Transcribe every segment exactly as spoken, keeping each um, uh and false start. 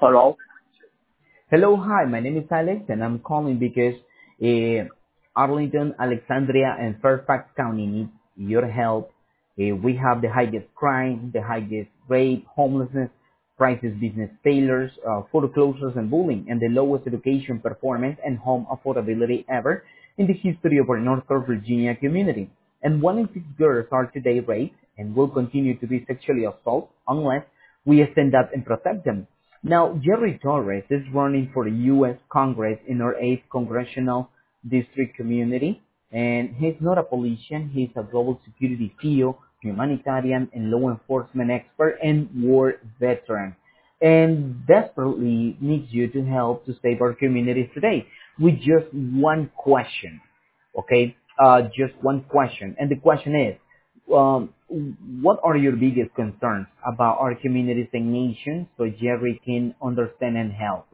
Hello. Hello, hi, my name is Alex and I'm calling because uh, Arlington, Alexandria, and Fairfax County need your help. Uh, we have the highest crime, the highest rape, homelessness, crisis business failures, uh, foreclosures and bullying, and the lowest education performance and home affordability ever in the history of our Northern Virginia community. And one in six girls are today raped and will continue to be sexually assaulted unless we stand up and protect them. Now, Jerry Torres is running for the U S Congress in our eighth Congressional District community, and he's not a politician. He's a global security C E O, humanitarian, and law enforcement expert and war veteran, and desperately needs you to help to save our communities today with just one question. Okay, uh, just one question, and the question is, um, what are your biggest concerns about our communities and nations so Jerry can understand and help?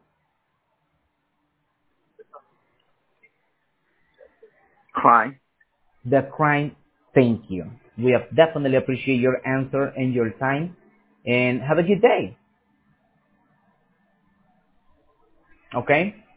Hi. The crime, thank you. We have definitely appreciate your answer and your time, and have a good day. Okay?